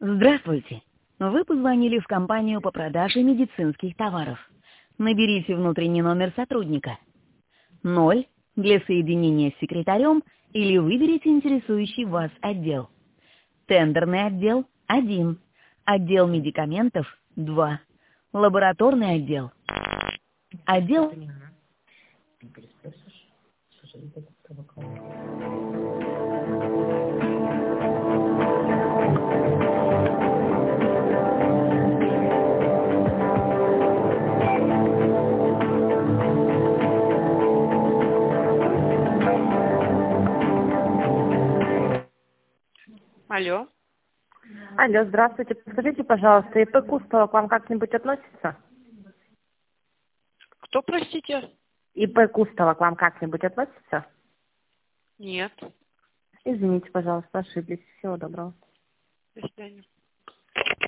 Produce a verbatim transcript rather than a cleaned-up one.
Здравствуйте. Вы позвонили в компанию по продаже медицинских товаров. Наберите внутренний номер сотрудника. ноль для соединения с секретарем или выберите интересующий вас отдел. Тендерный отдел– один. Отдел медикаментов– два. Лабораторный отдел. Отдел... Алло. Алло, здравствуйте. Подскажите, пожалуйста, ИП Кустова к вам как-нибудь относится? Кто, простите? ИП Кустова к вам как-нибудь относится? Нет. Извините, пожалуйста, ошиблись. Всего доброго. До свидания.